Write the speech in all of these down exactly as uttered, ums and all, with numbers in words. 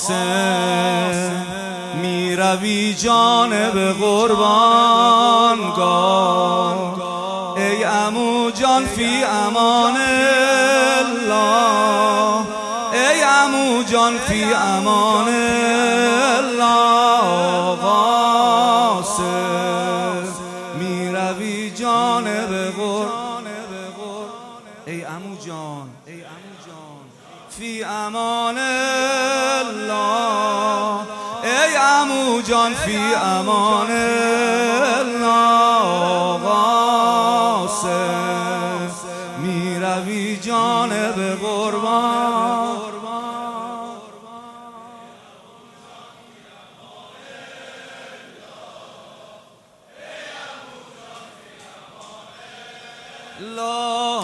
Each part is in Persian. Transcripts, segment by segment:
قاسم می روی جانب قربانگاه، ای عمو جان فی امان الله، ای عمو جان فی امان الله. قاسم می روی جانب قربان، ای عمو جان فی امان الله، ای عمو جان فی امان الله. قاسم می روی جانب قربان، لا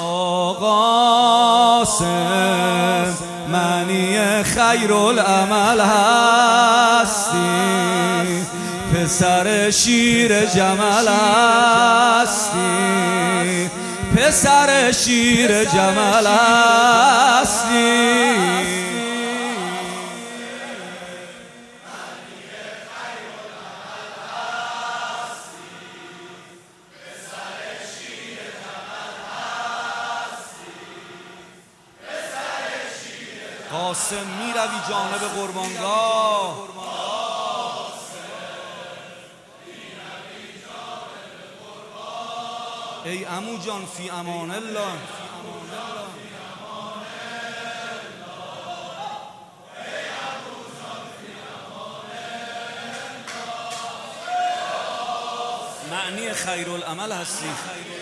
قاسم معنی خیر العمل هستی، پسر شیر جمل هستی، پسر شیر جمل هستی. قاسم می روی جانب قربانگاه، ای عمو جان فی امان الله، معنی خیر العمل هستی.